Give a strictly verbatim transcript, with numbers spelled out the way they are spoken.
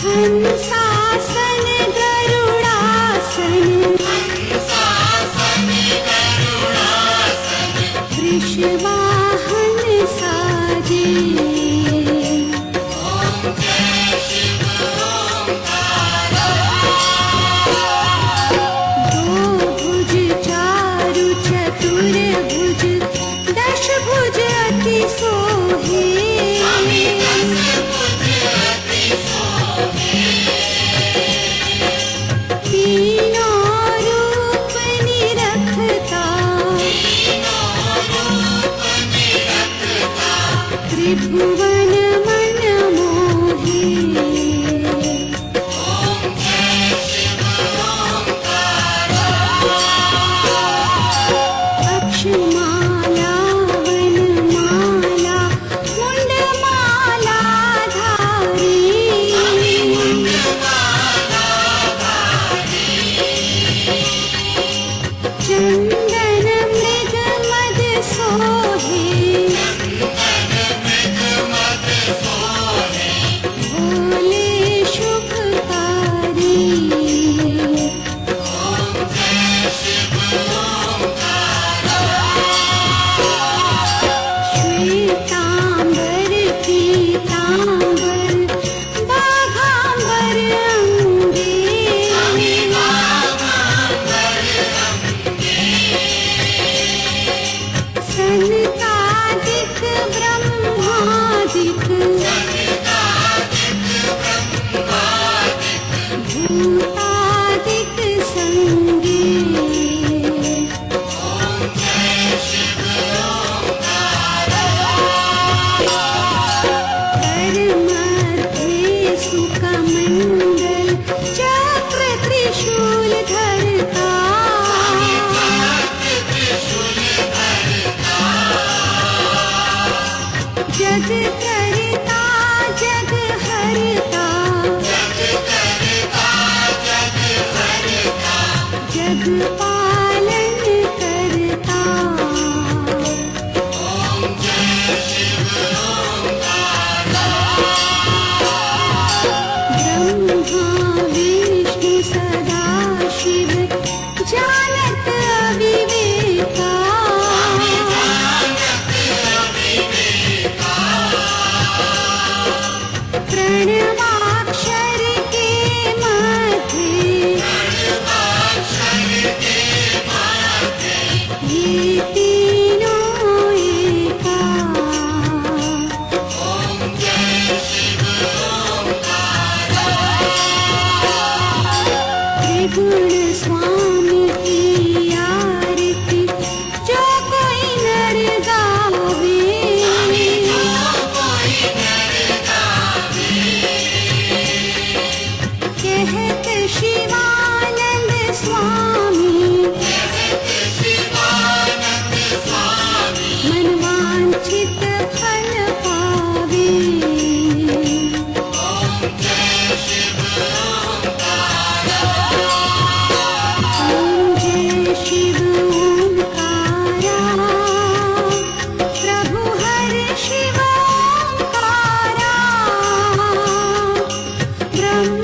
हंसासन गरुड़ासन वृषवाहन साजे। दो भुज चारु चतुर्भुज दश भुज अति सोहे। तीनों रूप निरखता त्रिभुवन मन मोहे। अक्षमाला वनमाला मुंडमाला धारी। चंदन मृग मद सोहे। भोले शुभकारी। श्वेतांबर पीतांबर बाघांबर अंगे। सनकादिक ब्रह्मादिक भूतादिक संगे। कर मध्य सुकमंडल चक्र त्रिशूल धरता। जग करता जग हरता जग पालन करता। ब्रह्मा विष्णु सदा शिव जानत अविवेका। प्रणवाक्षर के मध्य ये तीनों एका। त्रिगुण स्वामी की आरती जो कोई नर गावे। कहत शिवानंद स्वामी मन वांछित फल पावे। ओम जय शिव ओंकारा प्रभु हर शिव ओंकारा। ब्रह्म